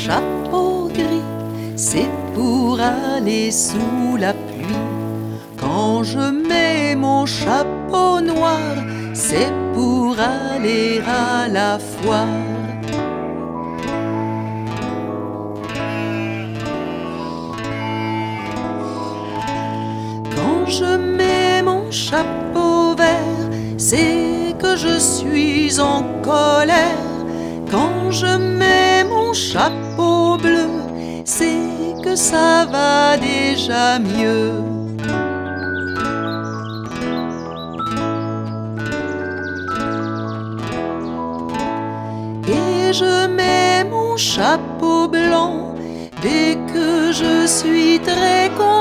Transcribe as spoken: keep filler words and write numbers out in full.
chapeau gris, c'est pour aller sous la pluie. Quand je mets mon chapeau noir, c'est pour aller à la foire. Quand je mets mon chapeau vert, c'est que je suis en colère. Quand je mets mon chapeau bleu, c'est que ça va déjà mieux. Et je mets mon chapeau blanc dès que je suis très contente.